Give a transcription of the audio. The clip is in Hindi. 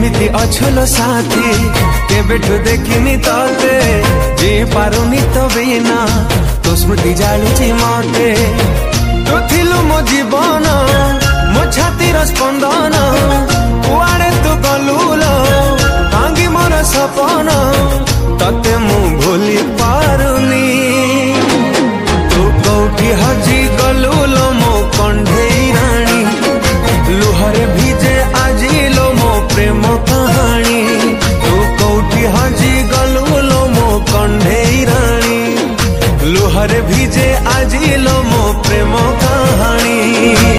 केमिति अछलो साथी केबेठु देखिनी तोते जे पारुनी तो बिना तो स्मृति जालुची मते तू थिलु मो जीवन मो छातीर स्पंदन कुआड़े तू गलुलो भांगी मोर सपन तते मु भूली पारुनी तू कौठी हजी गलुलो मो कंढेई रानी लुहरे भिजे आजिलो मो प्रेम कहानी तू कौठी हजी गलुलो मो कंढेई रानी लुहरे भिजे आजिलो मो प्रेम कहानी।